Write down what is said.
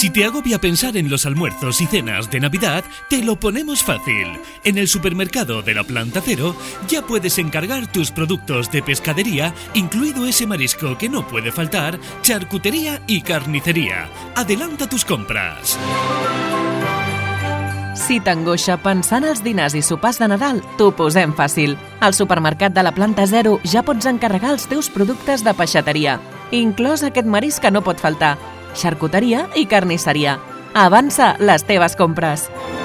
Si te agobia pensar en los almuerzos y cenas de Navidad, te lo ponemos fácil. En el supermercado de la Planta Cero ya puedes encargar tus productos de pescadería, incluido ese marisco que no puede faltar, charcutería y carnicería. Adelanta tus compras. Si t'angoixa pensar en els dinars i sopars de Nadal, t'ho posem fàcil. Al supermercat de la Planta Zero ja pots encarregar els teus productes de peixateria, inclòs aquest marisc que no pot faltar, xarcuteria i carnisseria. Avança les teves compres.